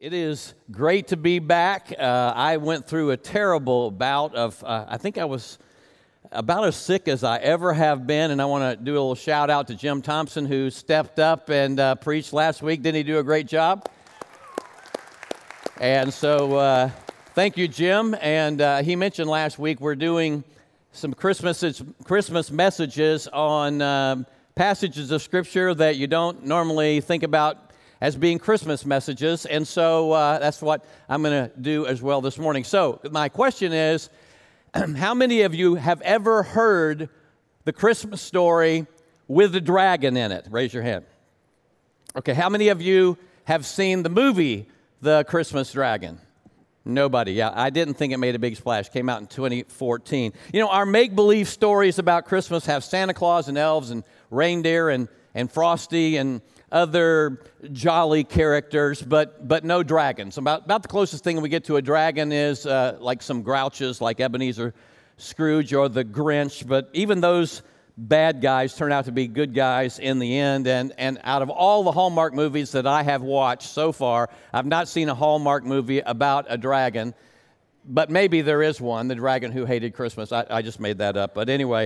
It is great to be back. I went through a terrible bout of, I think I was about as sick as I ever have been, and I want to do a little shout out to Jim Thompson, who stepped up and preached last week. Didn't he do a great job? And so thank you, Jim. And he mentioned last week we're doing some Christmas messages on passages of Scripture that you don't normally think about as being Christmas messages, and so that's what I'm going to do as well this morning. So my question is, how many of you have ever heard the Christmas story with a dragon in it? Raise your hand. Okay, how many of you have seen the movie, The Christmas Dragon? Nobody. Yeah, I didn't think it made a big splash. Came out in 2014. You know, our make-believe stories about Christmas have Santa Claus and elves and reindeer and Frosty and other jolly characters, but no dragons. About the closest thing we get to a dragon is like some grouches like Ebenezer Scrooge or the Grinch, but even those bad guys turn out to be good guys in the end. And out of all the Hallmark movies that I have watched so far, I've not seen a Hallmark movie about a dragon, but maybe there is one, The Dragon Who Hated Christmas. I just made that up, but anyway.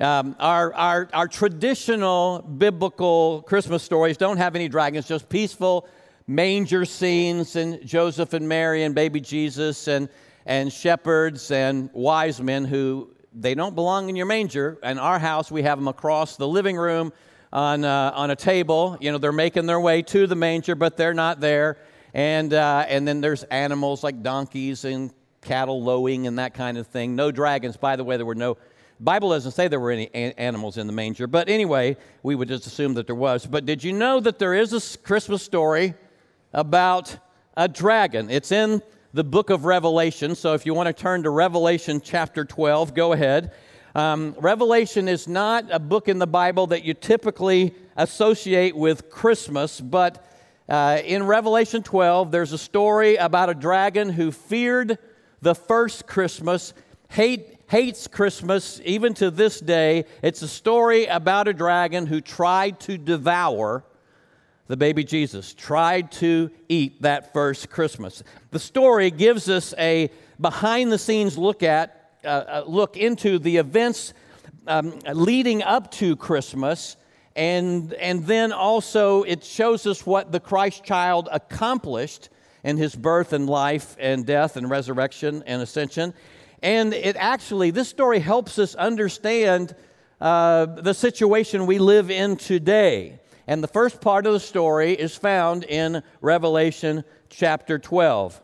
Our traditional biblical Christmas stories don't have any dragons, just peaceful manger scenes and Joseph and Mary and baby Jesus and shepherds and wise men who they don't belong in your manger. In our house, we have them across the living room on a table. You know, they're making their way to the manger, but they're not there. And then there's animals like donkeys and cattle lowing and that kind of thing. No dragons. By the way, there were no. Bible doesn't say there were any animals in the manger, but anyway, we would just assume that there was. But did you know that there is a Christmas story about a dragon? It's in the book of Revelation, so if you want to turn to Revelation chapter 12, go ahead. Revelation is not a book in the Bible that you typically associate with Christmas, but in Revelation 12, there's a story about a dragon who feared the first Christmas, hates Christmas even to this day. It's a story about a dragon who tried to devour the baby Jesus, tried to eat that first Christmas. The story gives us a behind-the-scenes look into the events leading up to Christmas, and then also it shows us what the Christ child accomplished in his birth and life and death and resurrection and ascension. And this story helps us understand the situation we live in today. And the first part of the story is found in Revelation chapter 12.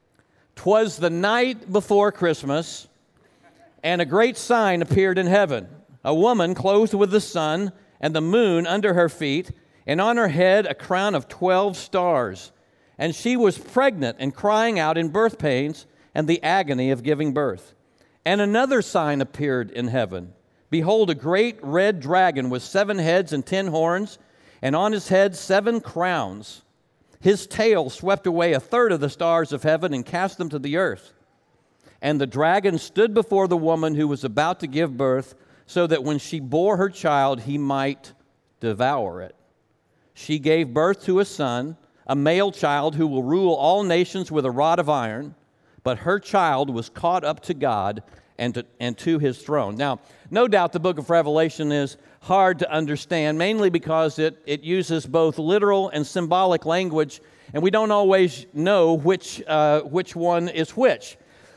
"'Twas the night before Christmas, and a great sign appeared in heaven, a woman clothed with the sun and the moon under her feet, and on her head a crown of 12 stars. And she was pregnant and crying out in birth pains and the agony of giving birth. And another sign appeared in heaven. Behold, a great red dragon with 7 heads and 10 horns, and on his head 7 crowns. His tail swept away 1/3 of the stars of heaven and cast them to the earth. And the dragon stood before the woman who was about to give birth, so that when she bore her child, he might devour it. She gave birth to a son, a male child who will rule all nations with a rod of iron. But her child was caught up to God and to his throne." Now, no doubt the book of Revelation is hard to understand, mainly because it uses both literal and symbolic language, and we don't always know which one is which.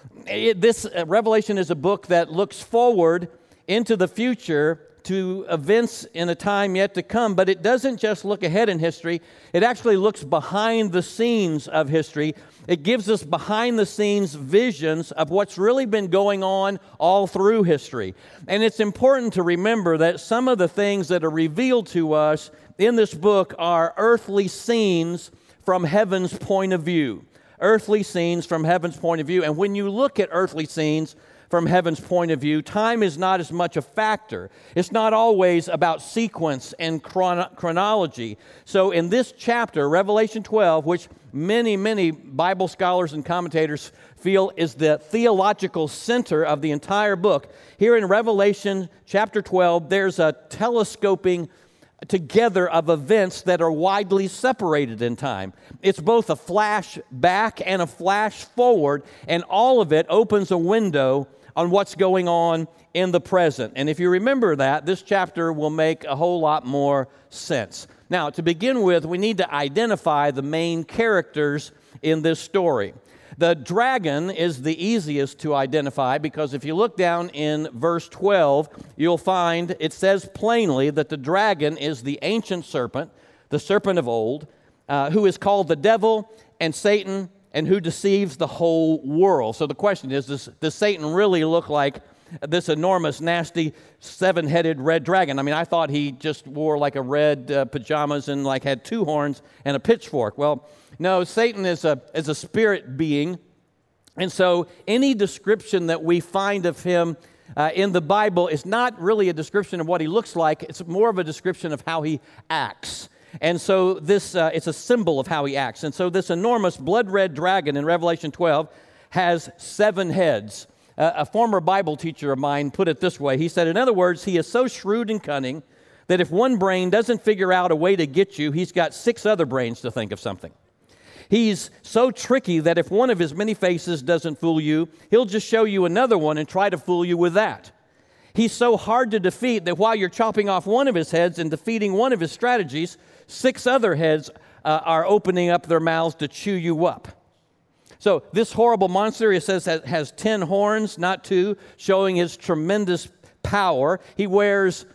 This Revelation is a book that looks forward into the future to events in a time yet to come, but it doesn't just look ahead in history. It actually looks behind the scenes of history. It gives us behind-the-scenes visions of what's really been going on all through history. And it's important to remember that some of the things that are revealed to us in this book are earthly scenes from heaven's point of view. Earthly scenes from heaven's point of view. And when you look at earthly scenes from heaven's point of view, time is not as much a factor. It's not always about sequence and chronology. So in this chapter, Revelation 12, which many Bible scholars and commentators feel is the theological center of the entire book, here in Revelation chapter 12, there's a telescoping together of events that are widely separated in time. It's both a flash back and a flash forward, and all of it opens a window on what's going on in the present. And if you remember that, this chapter will make a whole lot more sense. Now, to begin with, we need to identify the main characters in this story. The dragon is the easiest to identify because if you look down in verse 12, you'll find it says plainly that the dragon is the ancient serpent, the serpent of old, who is called the devil and Satan, and who deceives the whole world. So the question is, does Satan really look like this enormous, nasty, seven-headed red dragon? I mean, I thought he just wore like a red pajamas and like had two horns and a pitchfork. Well, no, Satan is a spirit being, and so any description that we find of him in the Bible is not really a description of what he looks like. It's more of a description of how he acts. And so this it's a symbol of how he acts. And so this enormous blood-red dragon in Revelation 12 has 7 heads. A former Bible teacher of mine put it this way. He said, in other words, he is so shrewd and cunning that if one brain doesn't figure out a way to get you, he's got 6 other brains to think of something. He's so tricky that if one of his many faces doesn't fool you, he'll just show you another one and try to fool you with that. He's so hard to defeat that while you're chopping off one of his heads and defeating one of his strategies, 6 other heads are opening up their mouths to chew you up. So this horrible monster, it says, has 10 horns, not 2, showing his tremendous power. He wears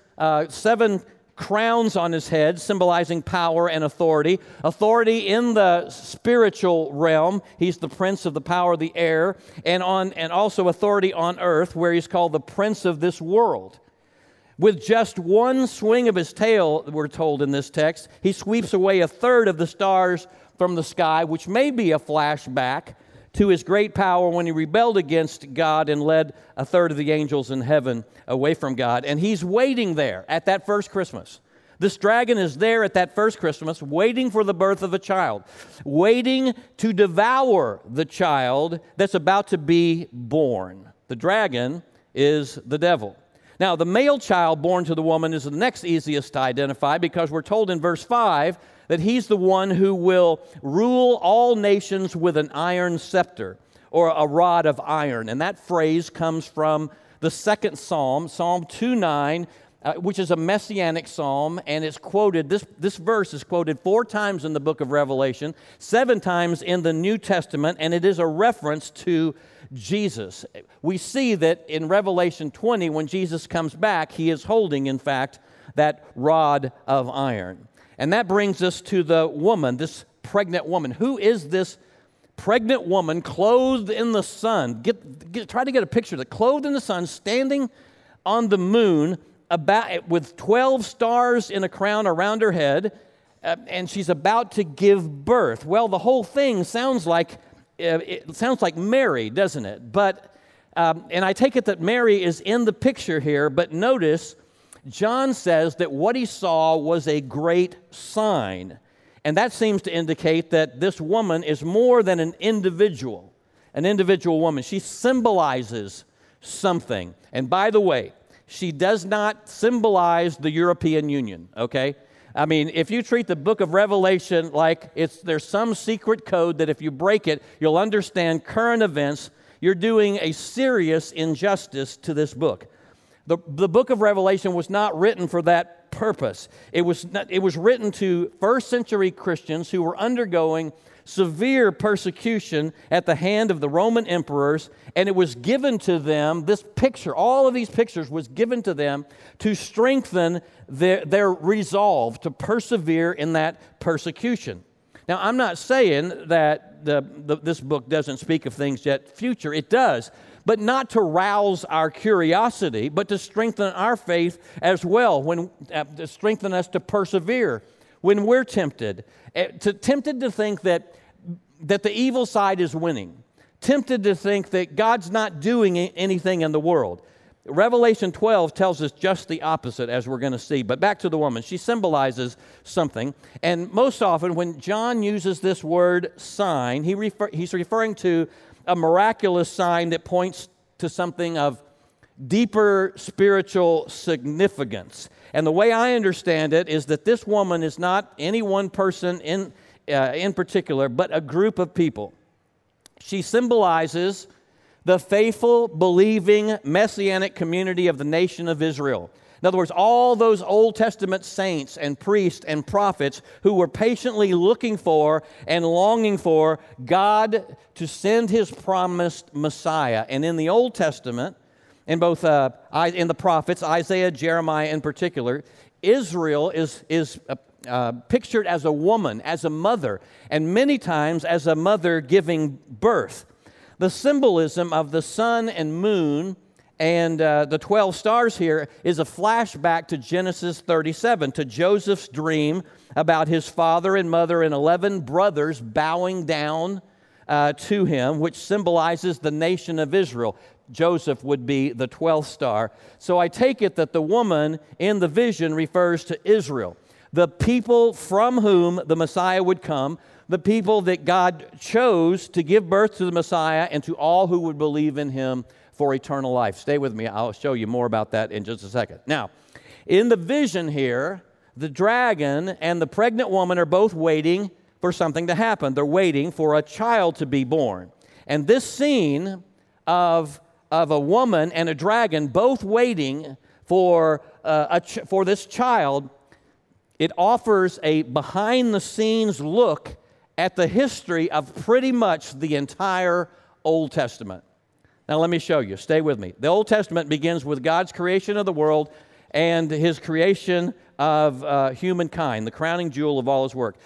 7 crowns on his head, symbolizing power and authority. Authority in the spiritual realm. He's the prince of the power of the air, and also authority on earth, where he's called the prince of this world. With just one swing of his tail, we're told in this text, he sweeps away 1/3 of the stars from the sky, which may be a flashback to his great power when he rebelled against God and led 1/3 of the angels in heaven away from God. And he's waiting there at that first Christmas. This dragon is there at that first Christmas, waiting for the birth of a child, waiting to devour the child that's about to be born. The dragon is the devil. Now, the male child born to the woman is the next easiest to identify because we're told in verse 5 that he's the one who will rule all nations with an iron scepter or a rod of iron. And that phrase comes from the second psalm, Psalm 2:9, which is a messianic psalm, and it's quoted, this verse is quoted 4 times in the book of Revelation, 7 times in the New Testament, and it is a reference to Jesus. We see that in Revelation 20, when Jesus comes back, he is holding, in fact, that rod of iron. And that brings us to the woman, this pregnant woman. Who is this pregnant woman clothed in the sun? Try to get a picture of it. Clothed in the sun, standing on the moon, with 12 stars in a crown around her head, and she's about to give birth. Well, the whole thing sounds like Mary, doesn't it? But and I take it that Mary is in the picture here, but notice John says that what he saw was a great sign. And that seems to indicate that this woman is more than an individual woman. She symbolizes something. And by the way, she does not symbolize the European Union, okay? I mean, if you treat the book of Revelation like there's some secret code that if you break it, you'll understand current events, you're doing a serious injustice to this book. The book of Revelation was not written for that purpose. It was written to first century Christians who were undergoing severe persecution at the hand of the Roman emperors, and it was given to them, this picture, all of these pictures was given to them to strengthen their resolve to persevere in that persecution. Now, I'm not saying that this book doesn't speak of things yet future. It does, but not to rouse our curiosity, but to strengthen our faith as well, to strengthen us to persevere when we're tempted to think that the evil side is winning, tempted to think that God's not doing anything in the world. Revelation 12 tells us just the opposite, as we're going to see. But back to the woman. She symbolizes something. And most often when John uses this word sign, he's referring to a miraculous sign that points to something of deeper spiritual significance. And the way I understand it is that this woman is not any one person in particular, but a group of people. She symbolizes the faithful, believing, messianic community of the nation of Israel. In other words, all those Old Testament saints and priests and prophets who were patiently looking for and longing for God to send His promised Messiah. And in the Old Testament, in both in the prophets, Isaiah, Jeremiah in particular, Israel is pictured as a woman, as a mother, and many times as a mother giving birth. The symbolism of the sun and moon and the 12 stars here is a flashback to Genesis 37, to Joseph's dream about his father and mother and 11 brothers bowing down to him, which symbolizes the nation of Israel. Joseph would be the 12th star. So I take it that the woman in the vision refers to Israel, the people from whom the Messiah would come, the people that God chose to give birth to the Messiah and to all who would believe in Him for eternal life. Stay with me. I'll show you more about that in just a second. Now, in the vision here, the dragon and the pregnant woman are both waiting for something to happen. They're waiting for a child to be born. And this scene of a woman and a dragon both waiting for this child, it offers a behind-the-scenes look at the history of pretty much the entire Old Testament. Now let me show you. Stay with me. The Old Testament begins with God's creation of the world and His creation of humankind, the crowning jewel of all His work.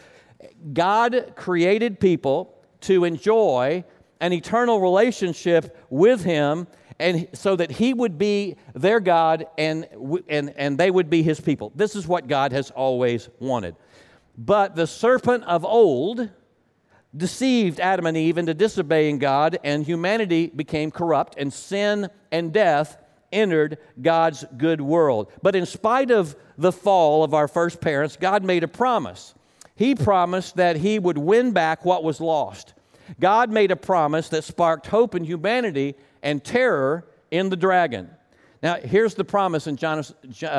God created people to enjoy an eternal relationship with Him, and so that He would be their God and they would be His people. This is what God has always wanted. But the serpent of old deceived Adam and Eve into disobeying God, and humanity became corrupt, and sin and death entered God's good world. But in spite of the fall of our first parents, God made a promise. He promised that He would win back what was lost. God made a promise that sparked hope in humanity and terror in the dragon. Now, here's the promise in Genesis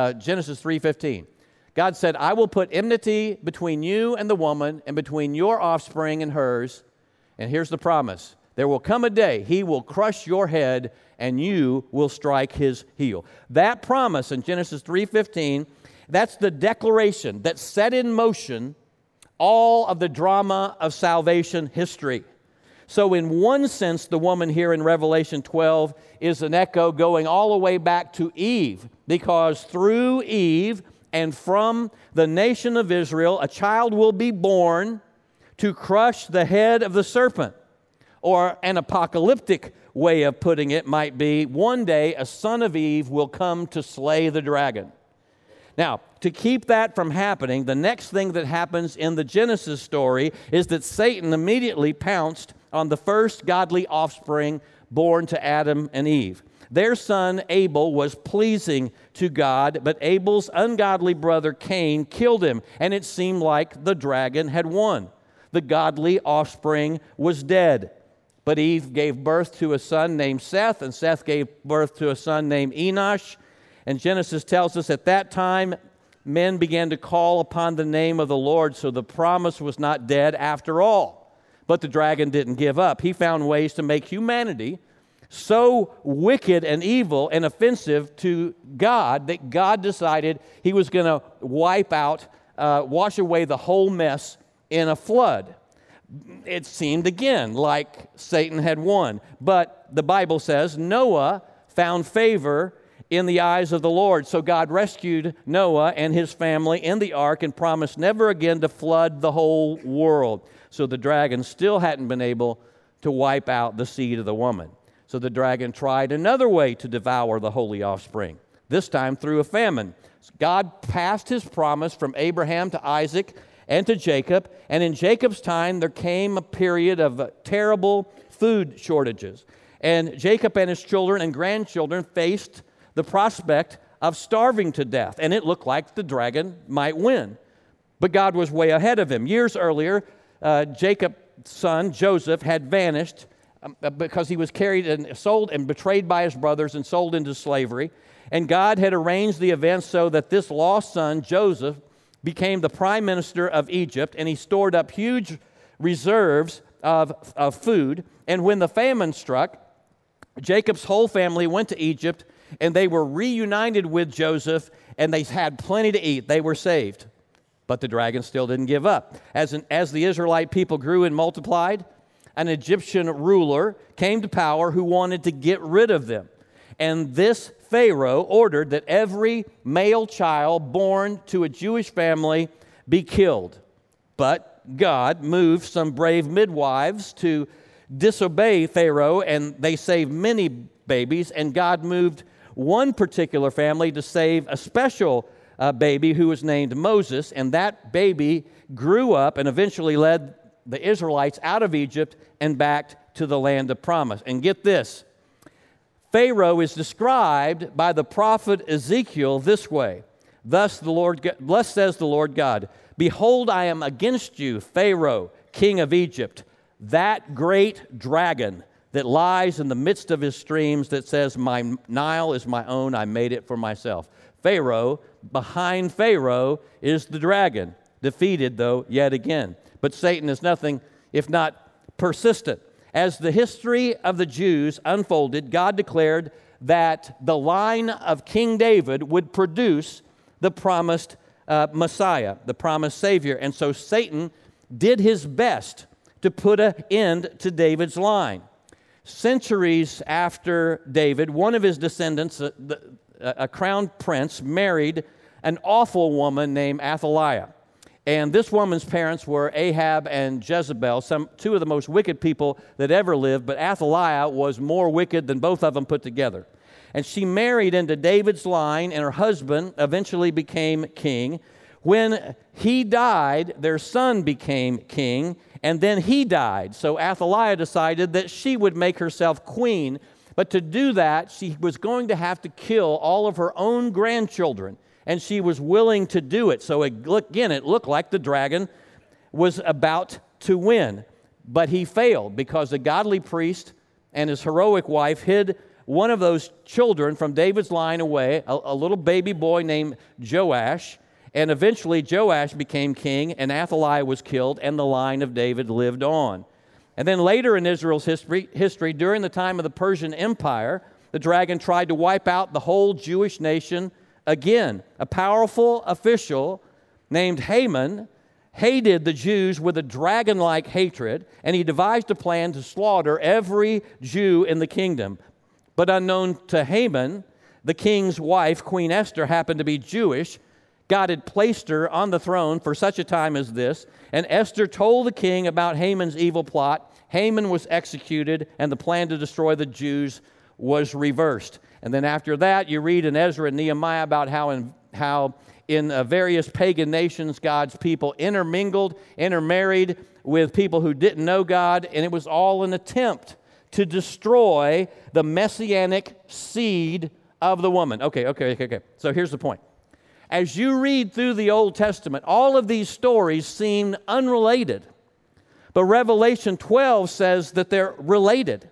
3:15. God said, I will put enmity between you and the woman, and between your offspring and hers. And here's the promise. There will come a day He will crush your head, and you will strike his heel. That promise in Genesis 3:15, that's the declaration that set in motion all of the drama of salvation history. So in one sense, the woman here in Revelation 12 is an echo going all the way back to Eve, because through Eve and from the nation of Israel, a child will be born to crush the head of the serpent. Or an apocalyptic way of putting it might be, one day a son of Eve will come to slay the dragon. Now, to keep that from happening, the next thing that happens in the Genesis story is that Satan immediately pounced on the first godly offspring born to Adam and Eve. Their son Abel was pleasing to God, but Abel's ungodly brother Cain killed him, and it seemed like the dragon had won. The godly offspring was dead. But Eve gave birth to a son named Seth, and Seth gave birth to a son named Enosh. And Genesis tells us at that time, men began to call upon the name of the Lord, so the promise was not dead after all. But the dragon didn't give up. He found ways to make humanity so wicked and evil and offensive to God that God decided He was going to wash away the whole mess in a flood. It seemed again like Satan had won. But the Bible says Noah found favor in the eyes of the Lord. So God rescued Noah and his family in the ark and promised never again to flood the whole world. So the dragon still hadn't been able to wipe out the seed of the woman. So the dragon tried another way to devour the holy offspring, this time through a famine. God passed His promise from Abraham to Isaac and to Jacob, and in Jacob's time there came a period of terrible food shortages. And Jacob and his children and grandchildren faced the prospect of starving to death, and it looked like the dragon might win. But God was way ahead of him. Years earlier, Jacob's son Joseph had vanished because he was carried and sold and betrayed by his brothers and sold into slavery. And God had arranged the events so that this lost son, Joseph, became the prime minister of Egypt, and he stored up huge reserves of food. And when the famine struck, Jacob's whole family went to Egypt, and they were reunited with Joseph, and they had plenty to eat. They were saved. But the dragon still didn't give up. As the Israelite people grew and multiplied, an Egyptian ruler came to power who wanted to get rid of them. And this Pharaoh ordered that every male child born to a Jewish family be killed. But God moved some brave midwives to disobey Pharaoh, and they saved many babies. And God moved one particular family to save a special baby who was named Moses. And that baby grew up and eventually led the Israelites out of Egypt and back to the land of promise. And get this. Pharaoh is described by the prophet Ezekiel this way. Thus says the Lord God, behold, I am against you, Pharaoh, king of Egypt, that great dragon that lies in the midst of his streams that says, my Nile is my own, I made it for myself. Pharaoh, behind Pharaoh is the dragon, defeated though yet again. But Satan is nothing if not persistent. As the history of the Jews unfolded, God declared that the line of King David would produce the promised Messiah, the promised Savior. And so Satan did his best to put an end to David's line. Centuries after David, one of his descendants, a crown prince, married an awful woman named Athaliah. And this woman's parents were Ahab and Jezebel, two of the most wicked people that ever lived, but Athaliah was more wicked than both of them put together. And she married into David's line, and her husband eventually became king. When he died, their son became king, and then he died. So Athaliah decided that she would make herself queen, but to do that, she was going to have to kill all of her own grandchildren. And she was willing to do it. So it looked like the dragon was about to win. But he failed because a godly priest and his heroic wife hid one of those children from David's line away, a little baby boy named Joash. And eventually Joash became king, and Athaliah was killed, and the line of David lived on. And then later in Israel's history, during the time of the Persian Empire, the dragon tried to wipe out the whole Jewish nation again. A powerful official named Haman hated the Jews with a dragon-like hatred, and he devised a plan to slaughter every Jew in the kingdom. But unknown to Haman, the king's wife, Queen Esther, happened to be Jewish. God had placed her on the throne for such a time as this, and Esther told the king about Haman's evil plot. Haman was executed, and the plan to destroy the Jews was reversed. And then after that, you read in Ezra and Nehemiah about how in various pagan nations, God's people intermarried with people who didn't know God, and it was all an attempt to destroy the messianic seed of the woman. Okay. So here's the point. As you read through the Old Testament, all of these stories seem unrelated. But Revelation 12 says that they're related.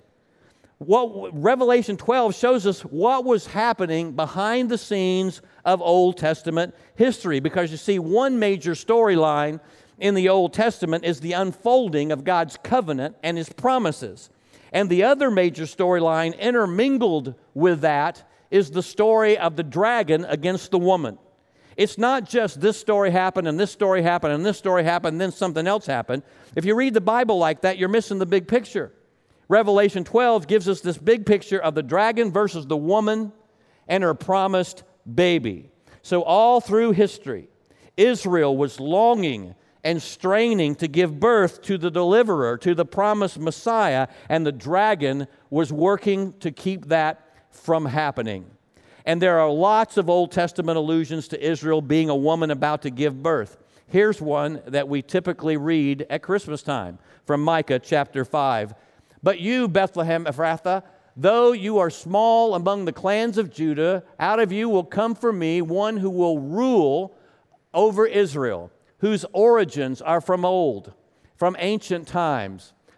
Revelation 12 shows us what was happening behind the scenes of Old Testament history. Because you see, one major storyline in the Old Testament is the unfolding of God's covenant and His promises. And the other major storyline intermingled with that is the story of the dragon against the woman. It's not just this story happened and this story happened and this story happened and then something else happened. If you read the Bible like that, you're missing the big picture. Revelation 12 gives us this big picture of the dragon versus the woman and her promised baby. So all through history, Israel was longing and straining to give birth to the deliverer, to the promised Messiah, and the dragon was working to keep that from happening. And there are lots of Old Testament allusions to Israel being a woman about to give birth. Here's one that we typically read at Christmas time from Micah chapter 5. But you, Bethlehem Ephrathah, though you are small among the clans of Judah, out of you will come for me one who will rule over Israel, whose origins are from old, from ancient times.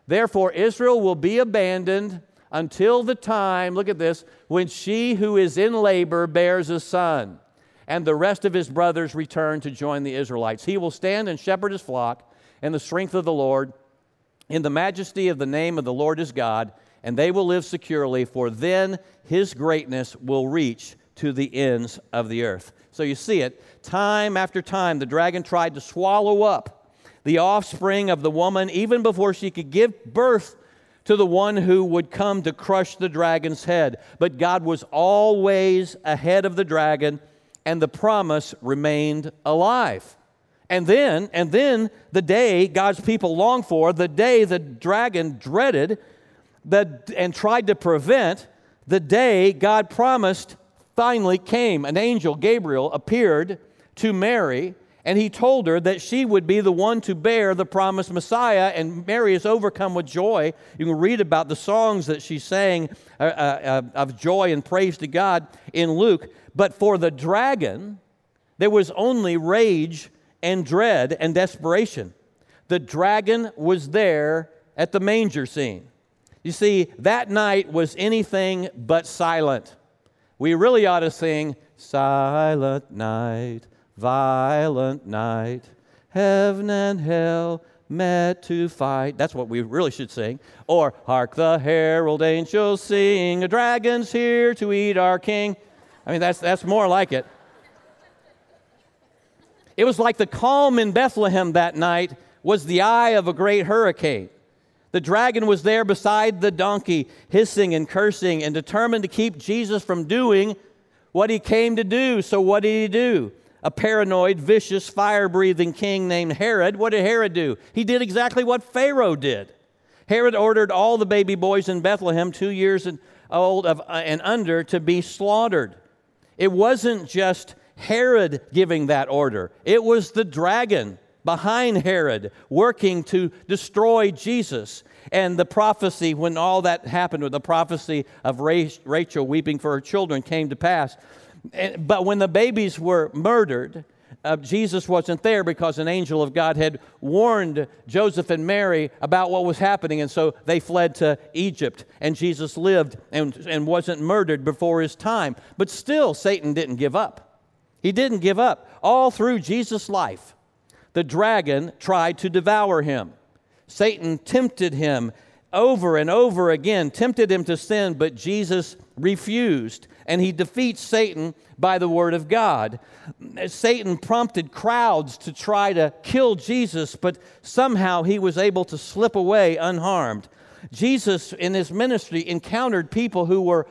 Therefore, Israel will be abandoned until the time, look at this, when she who is in labor bears a son, and the rest of his brothers return to join the Israelites. He will stand and shepherd his flock in the strength of the Lord, in the majesty of the name of the Lord his God, and they will live securely, for then his greatness will reach to the ends of the earth. So you see it, time after time, the dragon tried to swallow up the offspring of the woman even before she could give birth to the one who would come to crush the dragon's head. But God was always ahead of the dragon, and the promise remained alive. And then the day God's people longed for, the day the dragon dreaded and tried to prevent, the day God promised finally came. An angel, Gabriel, appeared to Mary, and he told her that she would be the one to bear the promised Messiah, and Mary is overcome with joy. You can read about the songs that she sang of joy and praise to God in Luke. But for the dragon, there was only rage and dread and desperation. The dragon was there at the manger scene. You see, that night was anything but silent. We really ought to sing, "Silent night, violent night, heaven and hell met to fight." That's what we really should sing. Or, "Hark the herald angels sing, a dragon's here to eat our king." I mean, that's more like it. It was like the calm in Bethlehem that night was the eye of a great hurricane. The dragon was there beside the donkey, hissing and cursing and determined to keep Jesus from doing what he came to do. So what did he do? A paranoid, vicious, fire-breathing king named Herod. What did Herod do? He did exactly what Pharaoh did. Herod ordered all the baby boys in Bethlehem 2 years old and under to be slaughtered. It wasn't just Herod giving that order. It was the dragon behind Herod working to destroy Jesus. And the prophecy, when all that happened, the prophecy of Rachel weeping for her children came to pass. But when the babies were murdered, Jesus wasn't there because an angel of God had warned Joseph and Mary about what was happening, and so they fled to Egypt, and Jesus lived and wasn't murdered before his time. But still, Satan didn't give up. He didn't give up. All through Jesus' life, the dragon tried to devour him. Satan tempted him over and over again, tempted him to sin, but Jesus refused, and he defeats Satan by the word of God. Satan prompted crowds to try to kill Jesus, but somehow he was able to slip away unharmed. Jesus, in his ministry, encountered people who were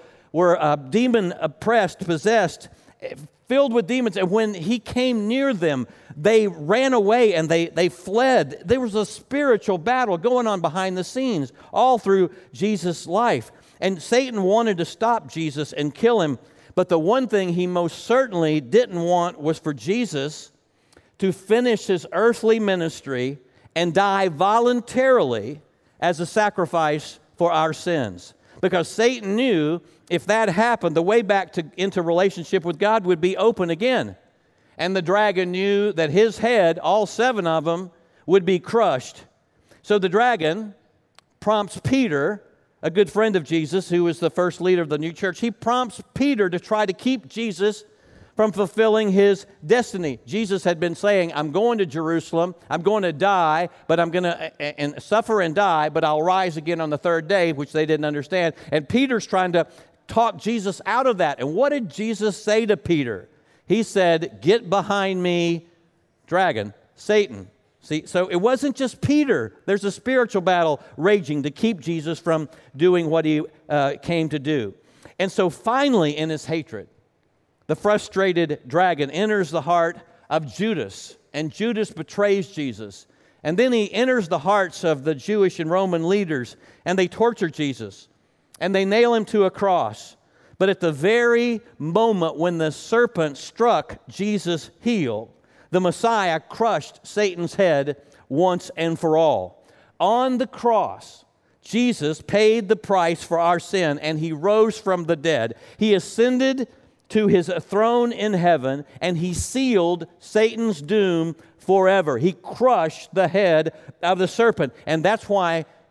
demon-oppressed, possessed, filled with demons, and when he came near them, they ran away and they fled. There was a spiritual battle going on behind the scenes all through Jesus' life. And Satan wanted to stop Jesus and kill him, but the one thing he most certainly didn't want was for Jesus to finish his earthly ministry and die voluntarily as a sacrifice for our sins. Because Satan knew if that happened, the way back into relationship with God would be open again. And the dragon knew that his head, all 7 of them, would be crushed. So the dragon prompts Peter, a good friend of Jesus, who was the first leader of the new church. He prompts Peter to try to keep Jesus from fulfilling his destiny. Jesus had been saying, "I'm going to Jerusalem, I'm going to die, but I'm going to suffer and die, but I'll rise again on the 3rd day," which they didn't understand. And Peter's trying to talk Jesus out of that. And what did Jesus say to Peter? He said, "Get behind me, dragon, Satan." See, so it wasn't just Peter. There's a spiritual battle raging to keep Jesus from doing what he came to do. And so finally, in his hatred, the frustrated dragon enters the heart of Judas, and Judas betrays Jesus. And then he enters the hearts of the Jewish and Roman leaders, and they torture Jesus, and they nail him to a cross. But at the very moment when the serpent struck Jesus' heel, the Messiah crushed Satan's head once and for all. On the cross, Jesus paid the price for our sin, and he rose from the dead. He ascended to his throne in heaven, and he sealed Satan's doom forever. He crushed the head of the serpent, and that's why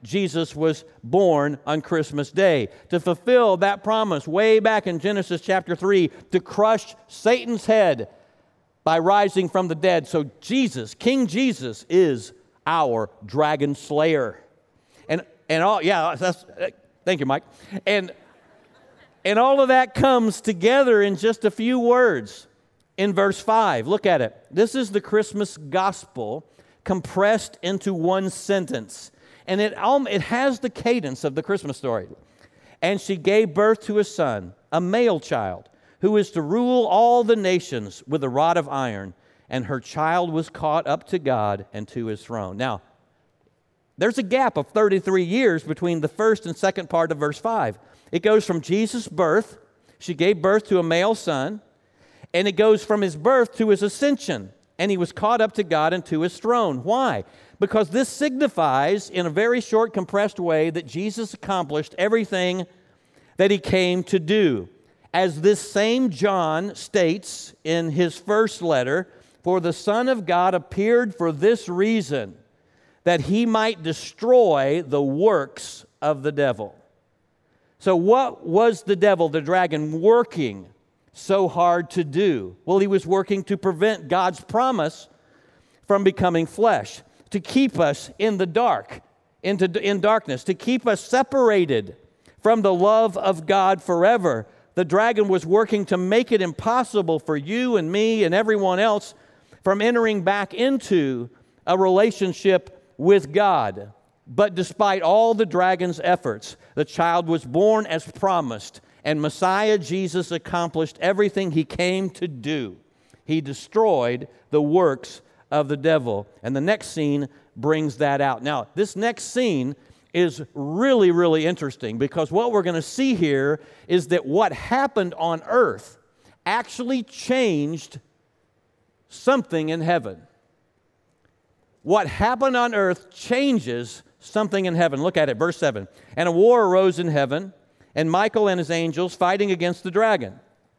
Jesus was born on Christmas Day, to fulfill that promise way back in Genesis chapter 3, to crush Satan's head by rising from the dead. So Jesus, King Jesus, is our dragon slayer. And all, yeah, thank you, Mike. And all of that comes together in just a few words in verse 5. Look at it. This is the Christmas gospel compressed into one sentence. And it has the cadence of the Christmas story. And she gave birth to a son, a male child, who is to rule all the nations with a rod of iron. And her child was caught up to God and to his throne. Now, there's a gap of 33 years between the first and second part of verse 5. It goes from Jesus' birth, she gave birth to a male son, and it goes from his birth to his ascension, and he was caught up to God and to his throne. Why? Because this signifies, in a very short, compressed way, that Jesus accomplished everything that he came to do. As this same John states in his first letter, "For the Son of God appeared for this reason, that he might destroy the works of the devil." So what was the devil, the dragon, working so hard to do? Well, he was working to prevent God's promise from becoming flesh, to keep us in the dark, in darkness, to keep us separated from the love of God forever. The dragon was working to make it impossible for you and me and everyone else from entering back into a relationship with God. But despite all the dragon's efforts, the child was born as promised, and Messiah Jesus accomplished everything he came to do. He destroyed the works of the devil. And the next scene brings that out. Now, this next scene is really, really interesting, because what we're going to see here is that what happened on earth actually changed something in heaven. What happened on earth changes something in heaven. Look at it, verse 7. "And a war arose in heaven, and Michael and his angels fighting against the dragon.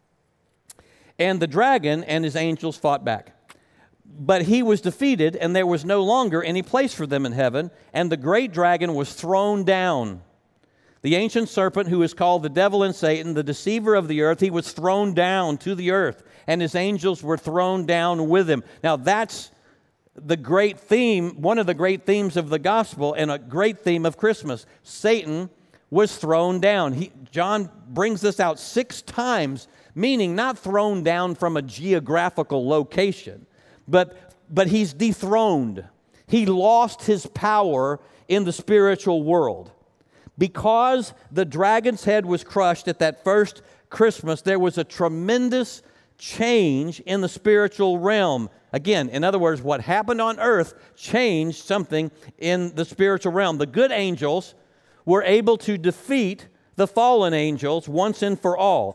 And the dragon and his angels fought back. But he was defeated, and there was no longer any place for them in heaven, and the great dragon was thrown down. The ancient serpent, who is called the devil and Satan, the deceiver of the earth, he was thrown down to the earth, and his angels were thrown down with him." Now that's the great theme, one of the great themes of the gospel, and a great theme of Christmas. Satan was thrown down. John brings this out 6 times, meaning not thrown down from a geographical location, but he's dethroned. He lost his power in the spiritual world. Because the dragon's head was crushed at that first Christmas, there was a tremendous change in the spiritual realm. Again, in other words, what happened on earth changed something in the spiritual realm. The good angels were able to defeat the fallen angels once and for all.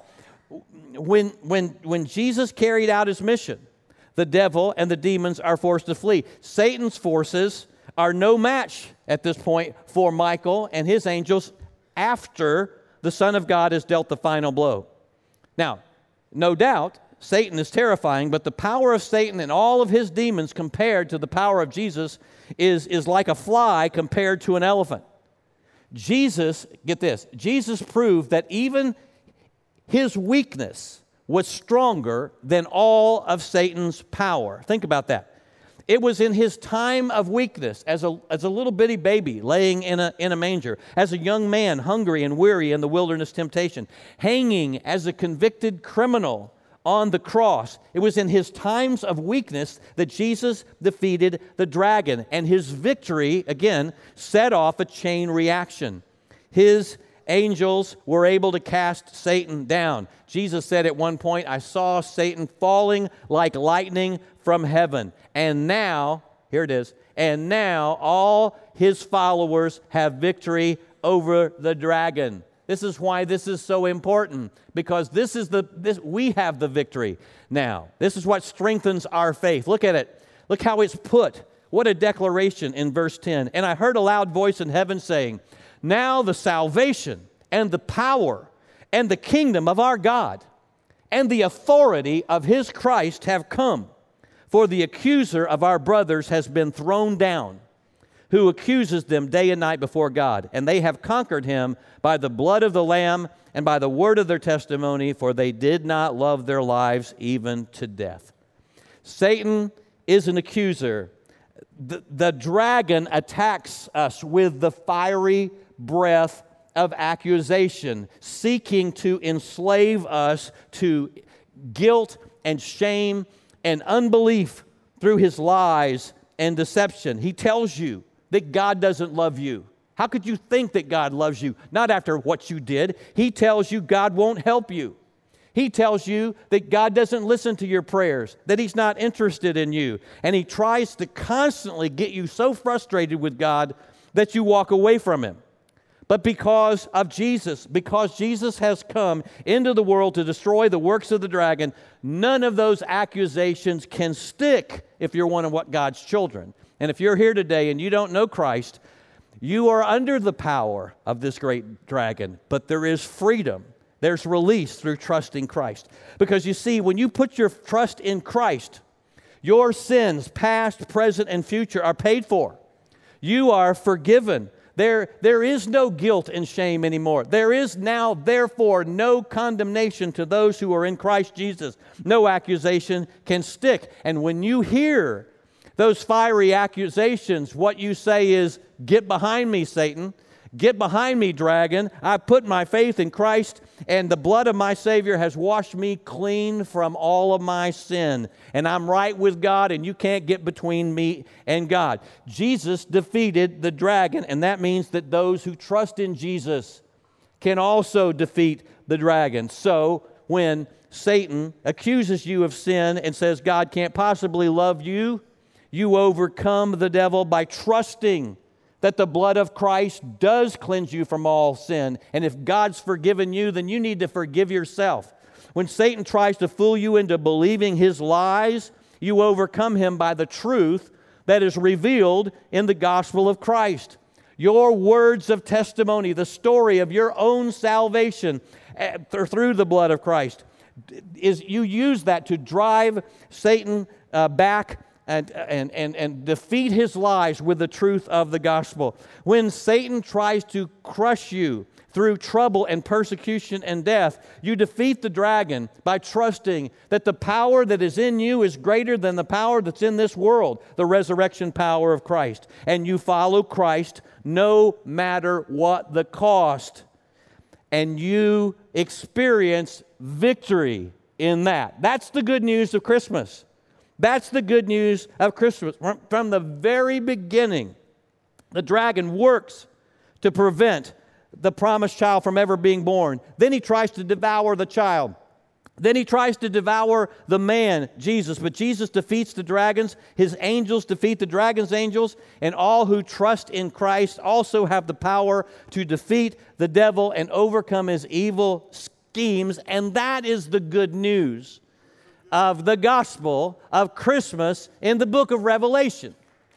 When Jesus carried out his mission, the devil and the demons are forced to flee. Satan's forces are no match at this point for Michael and his angels after the Son of God has dealt the final blow. Now, no doubt, Satan is terrifying, but the power of Satan and all of his demons compared to the power of Jesus is like a fly compared to an elephant. Jesus, get this, Jesus proved that even his weakness was stronger than all of Satan's power. Think about that. It was in his time of weakness, as a little bitty baby laying in a manger, as a young man hungry and weary in the wilderness temptation, hanging as a convicted criminal on the cross. It was in his times of weakness that Jesus defeated the dragon, and his victory, again, set off a chain reaction. His angels were able to cast Satan down. Jesus said at one point, "I saw Satan falling like lightning from heaven." And now, here it is, and now all his followers have victory over the dragon. This is why this is so important, because we have the victory now. This is what strengthens our faith. Look at it. Look how it's put. What a declaration in verse 10. "And I heard a loud voice in heaven saying, 'Now the salvation and the power and the kingdom of our God and the authority of his Christ have come. For the accuser of our brothers has been thrown down, who accuses them day and night before God. And they have conquered him by the blood of the Lamb and by the word of their testimony, for they did not love their lives even to death. Satan is an accuser. The dragon attacks us with the fiery breath of accusation, seeking to enslave us to guilt and shame and unbelief through his lies and deception. He tells you that God doesn't love you. How could you think that God loves you? Not after what you did. He tells you God won't help you. He tells you that God doesn't listen to your prayers, that he's not interested in you. And he tries to constantly get you so frustrated with God that you walk away from him. But because of Jesus, because Jesus has come into the world to destroy the works of the dragon, none of those accusations can stick if you're one of God's children. And if you're here today and you don't know Christ, you are under the power of this great dragon, but there is freedom. There's release through trusting Christ. Because you see, when you put your trust in Christ, your sins, past, present, and future, are paid for. You are forgiven. There is no guilt and shame anymore. There is now, therefore, no condemnation to those who are in Christ Jesus. No accusation can stick. And when you hear those fiery accusations, what you say is, "Get behind me, Satan. Get behind me, dragon. I put my faith in Christ, and the blood of my Savior has washed me clean from all of my sin. And I'm right with God, and you can't get between me and God." Jesus defeated the dragon, and that means that those who trust in Jesus can also defeat the dragon. So when Satan accuses you of sin and says God can't possibly love you, you overcome the devil by trusting that the blood of Christ does cleanse you from all sin. And if God's forgiven you, then you need to forgive yourself. When Satan tries to fool you into believing his lies, you overcome him by the truth that is revealed in the gospel of Christ. Your words of testimony, the story of your own salvation through the blood of Christ, is you use that to drive Satan back and defeat his lies with the truth of the gospel. When Satan tries to crush you through trouble and persecution and death, you defeat the dragon by trusting that the power that is in you is greater than the power that's in this world, the resurrection power of Christ. And you follow Christ no matter what the cost. And you experience victory in that. That's the good news of Christmas. That's the good news of Christmas. From the very beginning, the dragon works to prevent the promised child from ever being born. Then he tries to devour the child. Then he tries to devour the man, Jesus. But Jesus defeats the dragons. His angels defeat the dragon's angels. And all who trust in Christ also have the power to defeat the devil and overcome his evil schemes. And that is the good news of the gospel of Christmas in the book of Revelation.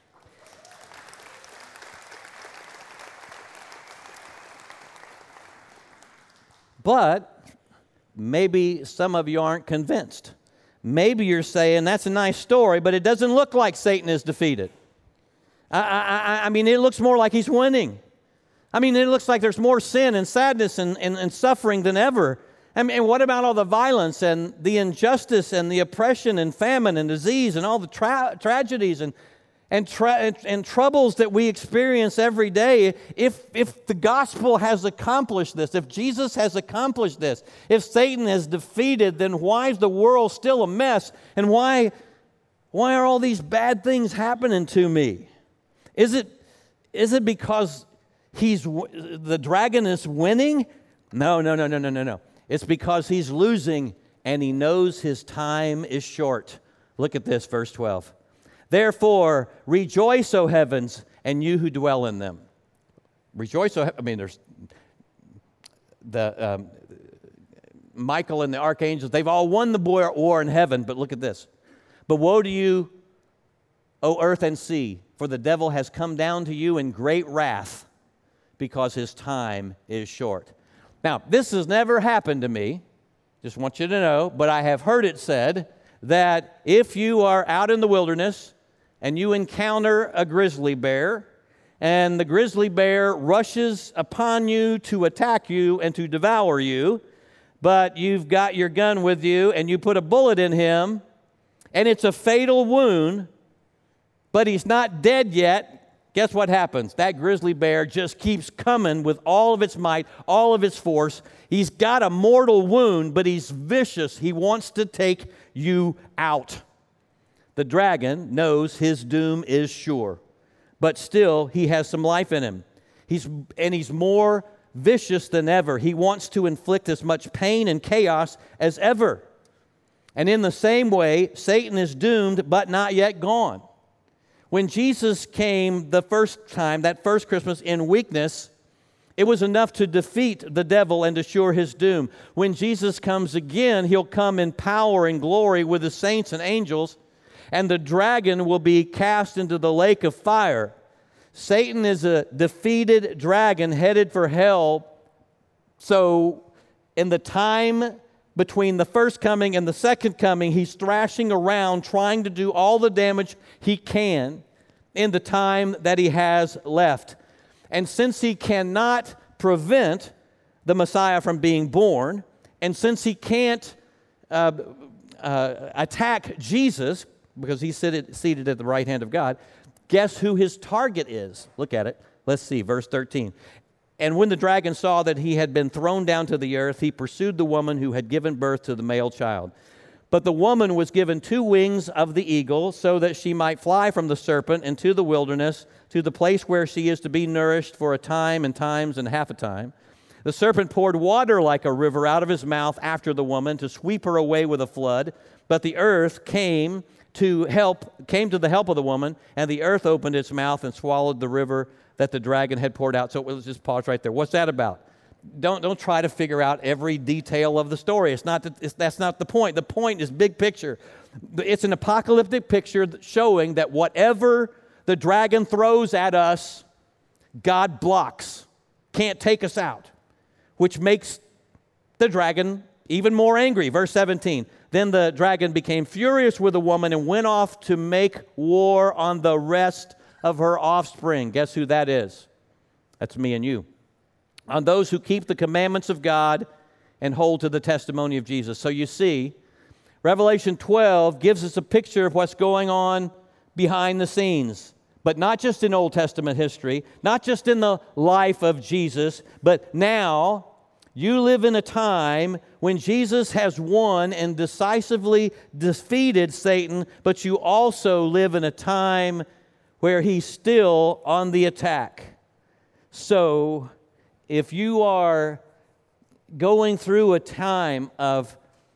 But maybe some of you aren't convinced. Maybe you're saying, that's a nice story, but it doesn't look like Satan is defeated. I mean, it looks more like he's winning. I mean, it looks like there's more sin and sadness and suffering than ever. I mean, what about all the violence and the injustice and the oppression and famine and disease and all the tragedies and troubles that we experience every day? If the gospel has accomplished this, if Jesus has accomplished this, if Satan has defeated, then why is the world still a mess? And why are all these bad things happening to me? Is it because the dragon is winning? No. It's because he's losing and he knows his time is short. Look at this, verse 12. Therefore, rejoice, O heavens, and you who dwell in them. Rejoice, there's the Michael and the archangels. They've all won the war in heaven, but look at this. But woe to you, O earth and sea, for the devil has come down to you in great wrath, because his time is short. Now, this has never happened to me, just want you to know, but I have heard it said that if you are out in the wilderness and you encounter a grizzly bear and the grizzly bear rushes upon you to attack you and to devour you, but you've got your gun with you and you put a bullet in him, and it's a fatal wound, but he's not dead yet, guess what happens? That grizzly bear just keeps coming with all of its might, all of its force. He's got a mortal wound, but he's vicious. He wants to take you out. The dragon knows his doom is sure, but still he has some life in him. He's more vicious than ever. He wants to inflict as much pain and chaos as ever. And in the same way, Satan is doomed, but not yet gone. When Jesus came the first time, that first Christmas, in weakness, it was enough to defeat the devil and assure his doom. When Jesus comes again, he'll come in power and glory with the saints and angels, and the dragon will be cast into the lake of fire. Satan is a defeated dragon headed for hell. So in the time between the first coming and the second coming, he's thrashing around trying to do all the damage he can in the time that he has left. And since he cannot prevent the Messiah from being born, and since he can't attack Jesus, because he's seated at the right hand of God, guess who his target is? Look at it. Let's see, verse 13. And when the dragon saw that he had been thrown down to the earth, he pursued the woman who had given birth to the male child. But the woman was given 2 wings of the eagle, so that she might fly from the serpent into the wilderness, to the place where she is to be nourished for a time and times and half a time. The serpent poured water like a river out of his mouth after the woman to sweep her away with a flood. But the earth came to the help of the woman, and the earth opened its mouth and swallowed the river that the dragon had poured out. So let's just pause right there. What's that about? Don't try to figure out every detail of the story. That's not the point. The point is big picture. It's an apocalyptic picture showing that whatever the dragon throws at us, God blocks, can't take us out, which makes the dragon even more angry. Verse 17, then the dragon became furious with the woman and went off to make war on the rest of her offspring. Guess who that is? That's me and you. On those who keep the commandments of God and hold to the testimony of Jesus. So you see, Revelation 12 gives us a picture of what's going on behind the scenes. But not just in Old Testament history, not just in the life of Jesus, but now you live in a time when Jesus has won and decisively defeated Satan, but you also live in a time where he's still on the attack. So, if you are going through a time of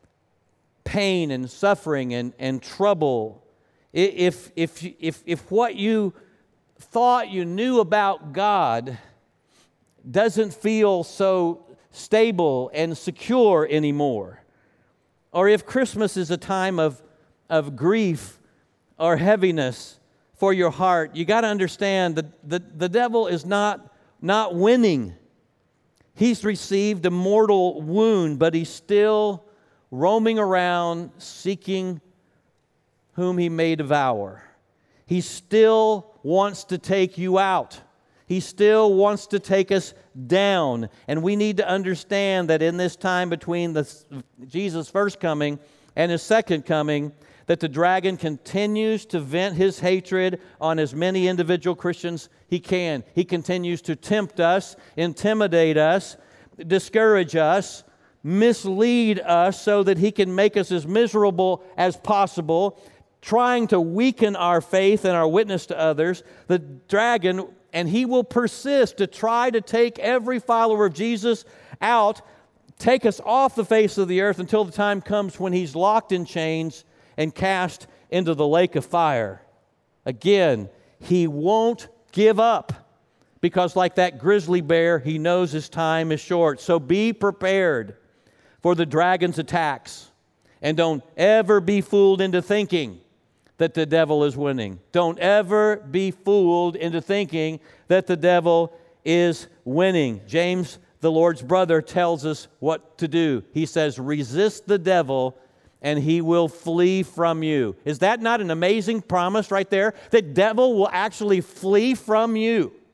pain and suffering and trouble, if what you thought you knew about God doesn't feel so stable and secure anymore, or if Christmas is a time of grief or heaviness for your heart, you got to understand that the devil is not winning. He's received a mortal wound, but he's still roaming around seeking whom he may devour. He still wants to take you out. He still wants to take us down. And we need to understand that in this time between Jesus' first coming and his second coming, that the dragon continues to vent his hatred on as many individual Christians he can. He continues to tempt us, intimidate us, discourage us, mislead us so that he can make us as miserable as possible, trying to weaken our faith and our witness to others. The dragon, and he will persist to try to take every follower of Jesus out, take us off the face of the earth until the time comes when he's locked in chains and cast into the lake of fire. Again, he won't give up because like that grizzly bear, he knows his time is short. So be prepared for the dragon's attacks, and don't ever be fooled into thinking that the devil is winning. Don't ever be fooled into thinking that the devil is winning. James, the Lord's brother, tells us what to do. He says, resist the devil and he will flee from you. Is that not an amazing promise right there? The devil will actually flee from you.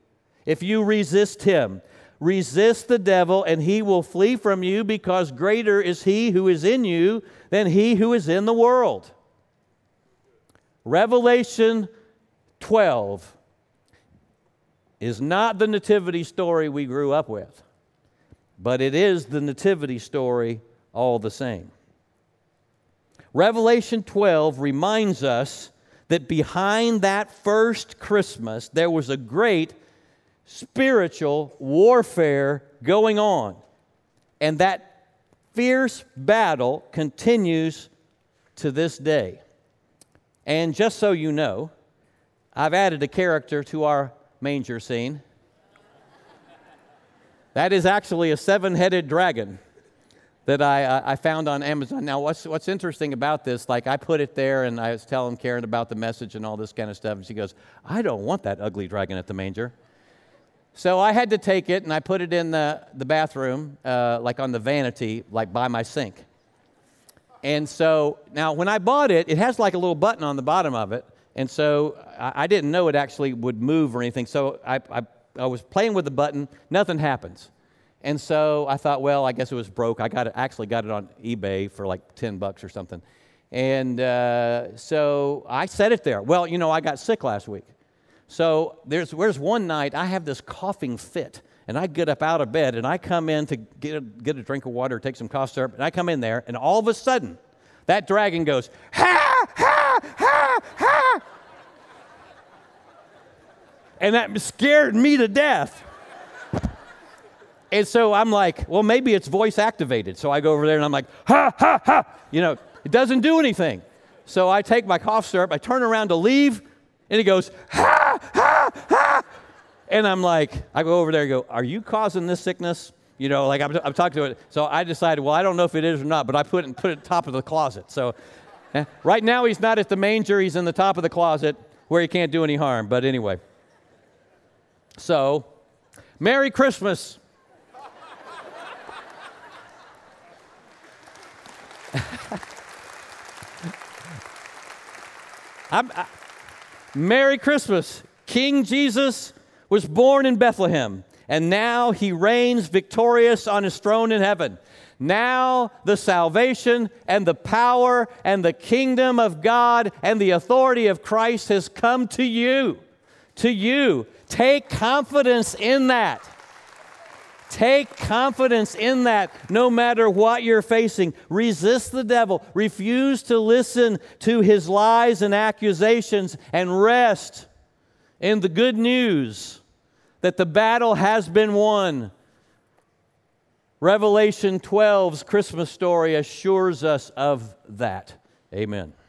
if you resist him. Resist the devil, and he will flee from you, because greater is he who is in you than he who is in the world. Revelation 12 is not the nativity story we grew up with, but it is the nativity story all the same. Revelation 12 reminds us that behind that first Christmas, there was a great spiritual warfare going on. And that fierce battle continues to this day. And just so you know, I've added a character to our manger scene. That is actually a 7-headed dragon that I found on Amazon. Now, what's interesting about this, like I put it there and I was telling Karen about the message and all this kind of stuff, and she goes, I don't want that ugly dragon at the manger. So I had to take it and I put it in the bathroom, like on the vanity, like by my sink. And so now when I bought it, it has like a little button on the bottom of it, and so I didn't know it actually would move or anything. So I was playing with the button, nothing happens. And so I thought, well, I guess it was broke. I actually got it on eBay for like $10 or something. And so I set it there. Well, you know, I got sick last week. So there's one night I have this coughing fit, and I get up out of bed, and I come in to get a drink of water, take some cough syrup, and I come in there, and all of a sudden, that dragon goes, ha, ha, ha, ha. And that scared me to death. And so I'm like, well, maybe it's voice activated. So I go over there and I'm like, ha, ha, ha. You know, it doesn't do anything. So I take my cough syrup, I turn around to leave, and it goes, ha, ha, ha. And I'm like, I go over there and go, are you causing this sickness? You know, like I'm talking to it. So I decided, well, I don't know if it is or not, but I put it at the top of the closet. So right now he's not at the manger. He's in the top of the closet where he can't do any harm. But anyway. So, Merry Christmas. Merry Christmas. King Jesus was born in Bethlehem, and now he reigns victorious on his throne in heaven. Now the salvation and the power and the kingdom of God and the authority of Christ has come to you. To you. Take confidence in that. Take confidence in that no matter what you're facing. Resist the devil. Refuse to listen to his lies and accusations, and rest in the good news that the battle has been won. Revelation 12's Christmas story assures us of that. Amen.